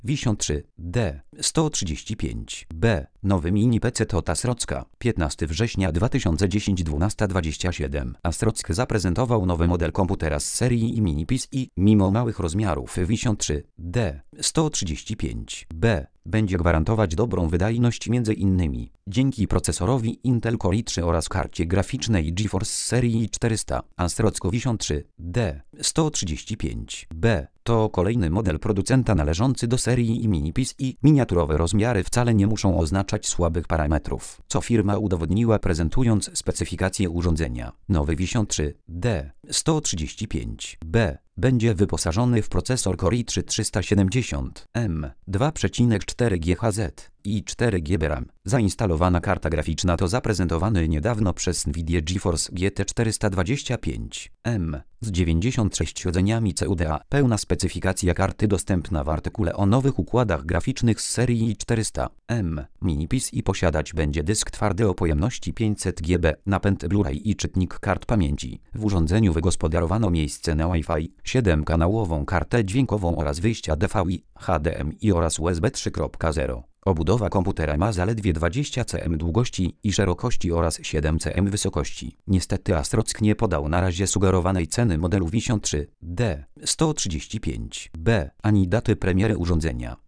Vision 3D 135B. Nowy mini PC to Asrocka. 15 września 2010 12:27. Asrock zaprezentował nowy model komputera z serii i mini PC. Mimo małych rozmiarów Vision 3D 135B będzie gwarantować dobrą wydajność m.in. dzięki procesorowi Intel Core i3 oraz karcie graficznej GeForce serii 400. Asrock Vision 3D 135B to kolejny model producenta należący do serii i mini PC. Miniaturowe rozmiary wcale nie muszą oznaczać słabych parametrów, co firma udowodniła prezentując specyfikację urządzenia. Nowy Vision 3D 135B będzie wyposażony w procesor Core i3 370M 2,4 GHz i 4 GB RAM. Zainstalowana karta graficzna to zaprezentowany niedawno przez Nvidia GeForce GT 425M z 96 rdzeniami CUDA. Pełna specyfikacja karty dostępna w artykule o nowych układach graficznych z serii 400M. Mini PC posiadać będzie dysk twardy o pojemności 500 GB, napęd Blu-ray i czytnik kart pamięci. W urządzeniu wygospodarowano miejsce na Wi-Fi, 7-kanałową kartę dźwiękową oraz wyjścia DVI, HDMI oraz USB 3.0. Obudowa komputera ma zaledwie 20 cm długości i szerokości oraz 7 cm wysokości. Niestety Asrock nie podał na razie sugerowanej ceny modelu Vision 3D 135B ani daty premiery urządzenia.